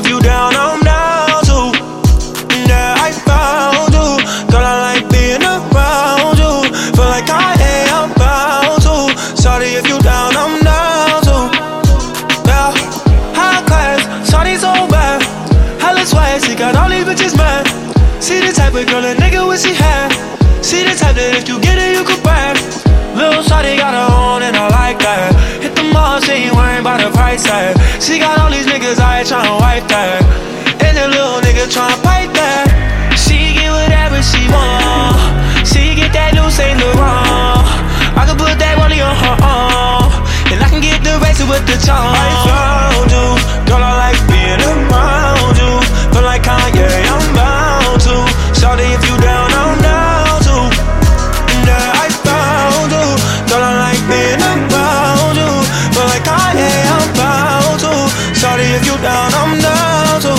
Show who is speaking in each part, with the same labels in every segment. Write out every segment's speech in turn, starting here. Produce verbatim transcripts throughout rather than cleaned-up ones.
Speaker 1: if you down, I'm down too. Yeah, I found you. Girl, I like being around you. Feel like I am bound to. Sorry if you down, I'm down too. Yeah, high class, sorry so bad. Hella swag, she got all these bitches mad. See the type of girl a nigga wish he had. See the type that if you get it, you could brag. Lil' shawty got her own and I like that. Hit the mall, she ain't worried about the price tag. She got all these niggas out here tryna wipe that. And the little nigga tryna pipe that. She get whatever she want. She get that new Saint Laurent. I can put that money on her arm, and I can get the rest with the charm. I found you, girl, I like being around you. Feel like Kanye, I'm bound to. Shawty, if you down, I'm down too. Yeah, I found you, girl, I like being around you. Feel like Kanye, I'm bound to. Shawty, if you down, I'm down too.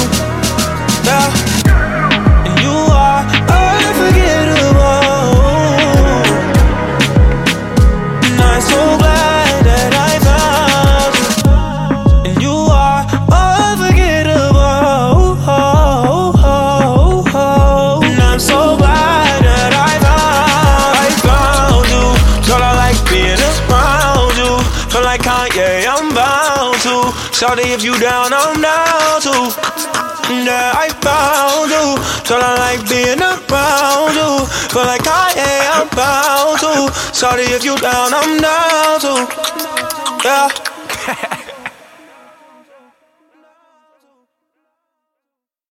Speaker 1: Yeah, and you are unforgettable. And I'm so glad that I found you. And you are unforgettable. And I'm so glad that I found, I found you. Girl, I like being around you. Feel like Kanye, I'm bound to. Shawty, if you down, I'm down too. Yeah, I found you. Girl, I like being around you. Feel like Kanye, I'm bound to. Shawty, if you down, I'm down too. Yeah.